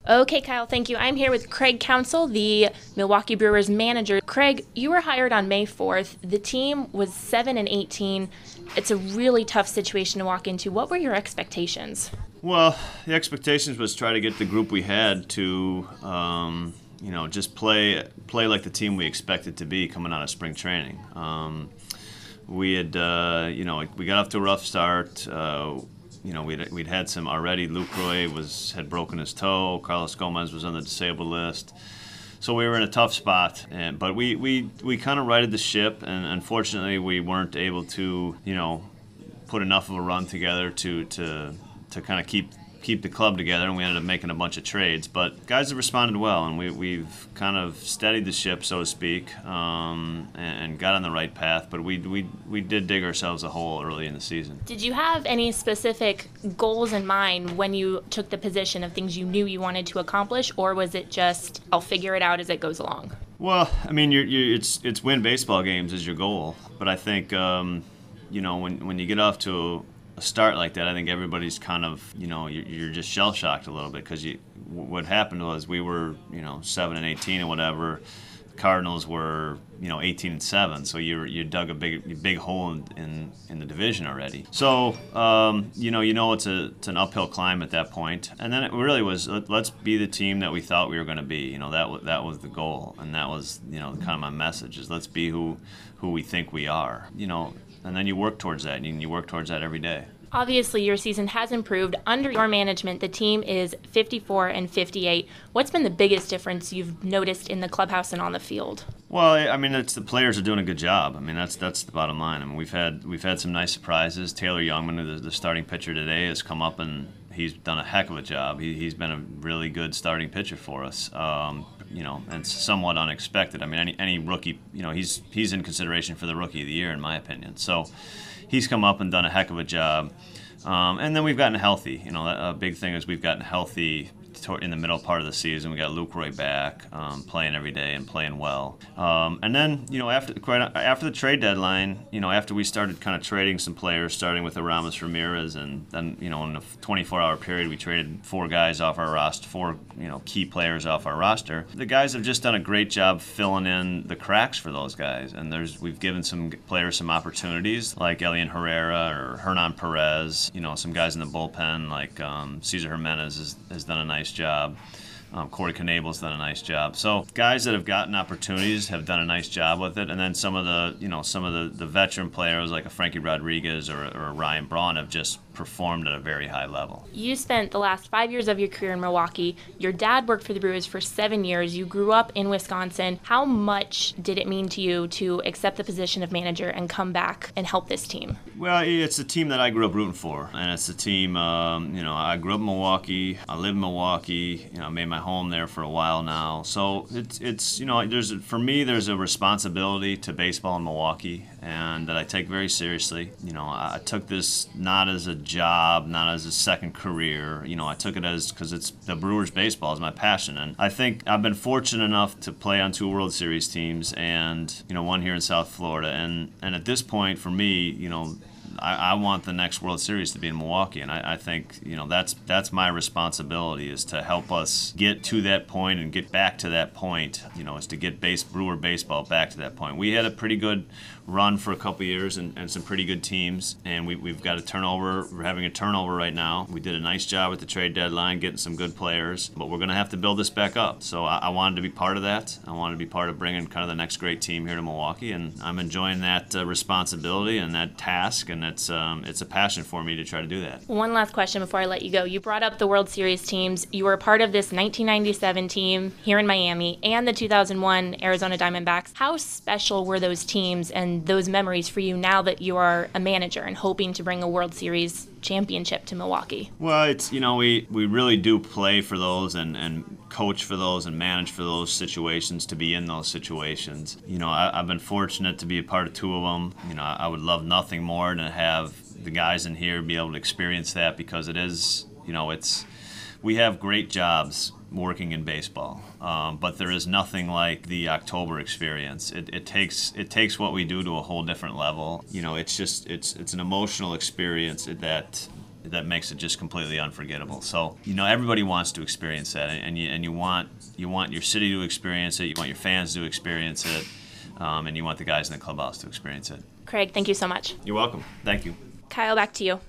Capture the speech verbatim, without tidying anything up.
Okay, Kyle, thank you. I'm here with Craig Counsell, the Milwaukee Brewers manager. Craig, you were hired on May fourth. The team was seven and eighteen. It's a really tough situation to walk into. What were your expectations? Well, the expectations was try to get the group we had to, um, you know, just play play like the team we expected to be coming out of spring training. Um, we had, uh, you know, we got off to a rough start. Uh, you know, we'd we'd had some already. Lucroy was had broken his toe. Carlos Gomez was on the disabled list. So we were in a tough spot, and, but we, we, we kind of righted the ship, and unfortunately we weren't able to, you know, put enough of a run together to to, to kind of keep keep the club together, and we ended up making a bunch of trades. But guys have responded well, and we, we've kind of steadied the ship, so to speak, um, and, and got on the right path. But we, we, we did dig ourselves a hole early in the season. Did you have any specific goals in mind when you took the position of things you knew you wanted to accomplish, or was it just, I'll figure it out as it goes along? Well, I mean, you're, you're, it's it's win baseball games is your goal. But I think, um, you know, when, when you get off to a start like that, I think everybody's kind of, you know, you're, you're just shell-shocked a little bit, because you, what happened was we were, you know, seven and eighteen or whatever. The Cardinals were, you know, eighteen and seven, so you you dug a big big hole in, in, in the division already. So, um, you know, you know it's a it's an uphill climb at that point. And then it really was, let's be the team that we thought we were going to be. You know, that was that was the goal, and that was, you know, kind of my message is let's be who who we think we are. You know. And then you work towards that, and you work towards that every day. Obviously, your season has improved. Under your management, the team is fifty-four and fifty-eight. What's been the biggest difference you've noticed in the clubhouse and on the field? Well, I mean, it's the players are doing a good job. I mean, that's that's the bottom line. I mean, we've had we've had some nice surprises. Taylor Youngman, the, the starting pitcher today, has come up and he's done a heck of a job. He, he's been a really good starting pitcher for us. Um, you know, and it's somewhat unexpected. I mean, any any rookie, you know, he's he's in consideration for the rookie of the year, in my opinion. So he's come up and done a heck of a job. Um, and then we've gotten healthy. You know, a big thing is we've gotten healthy in the middle part of the season. We got Lucroy back, um, playing every day and playing well. Um, and then, you know, after quite after the trade deadline, you know, after we started kind of trading some players, starting with Aramis Ramirez, and then, you know, in a twenty-four hour period, we traded four guys off our roster, four, you know, key players off our roster. The guys have just done a great job filling in the cracks for those guys. And there's we've given some players some opportunities, like Elian Herrera or Hernan Perez. You know, some guys in the bullpen, like um, Cesar Jimenez has, has done a nice job. Um, Corey Knabel's done a nice job. So guys that have gotten opportunities have done a nice job with it. And then some of the, you know, some of the, the veteran players like a Frankie Rodriguez or, or a Ryan Braun have just performed at a very high level. You spent the last five years of your career in Milwaukee. Your dad worked for the Brewers for seven years. You grew up in Wisconsin. How much did it mean to you to accept the position of manager and come back and help this team? Well, it's a team that I grew up rooting for, and it's a team, um, you know, I grew up in Milwaukee. I live in Milwaukee. You know, I made my home there for a while now. So it's, it's you know, there's for me, there's a responsibility to baseball in Milwaukee, and that I take very seriously. You know, I took this not as a job, not as a second career. You know, I took it as because it's the Brewers baseball is my passion, and I think I've been fortunate enough to play on two World Series teams, and you know, one here in South Florida, and and at this point for me, you know, I, I want the next World Series to be in Milwaukee, and I, I think you know that's that's my responsibility is to help us get to that point and get back to that point. You know, is to get base Brewer baseball back to that point. We had a pretty good run for a couple of years and, and some pretty good teams, and we, we've got a turnover. We're having a turnover right now. We did a nice job at the trade deadline, getting some good players, but we're going to have to build this back up. So I, I wanted to be part of that. I wanted to be part of bringing kind of the next great team here to Milwaukee, and I'm enjoying that uh, responsibility and that task, and it's um, it's a passion for me to try to do that. One last question before I let you go. You brought up the World Series teams. You were part of this nineteen ninety-seven team here in Miami and the two thousand one Arizona Diamondbacks. How special were those teams and those memories for you now that you are a manager and hoping to bring a World Series championship to Milwaukee? Well, it's, you know, we, we really do play for those and, and coach for those and manage for those situations, to be in those situations. You know, I, I've been fortunate to be a part of two of them. You know, I, I would love nothing more than to have the guys in here be able to experience that, because it is, you know, it's, we have great jobs working in baseball, um, but there is nothing like the October experience. It, it takes it takes what we do to a whole different level. You know, it's just it's it's an emotional experience that that makes it just completely unforgettable. So, you know, everybody wants to experience that, and you and you want you want your city to experience it, you want your fans to experience it, um, and you want the guys in the clubhouse to experience it. Craig, thank you so much. You're welcome. Thank you. Kyle, back to you.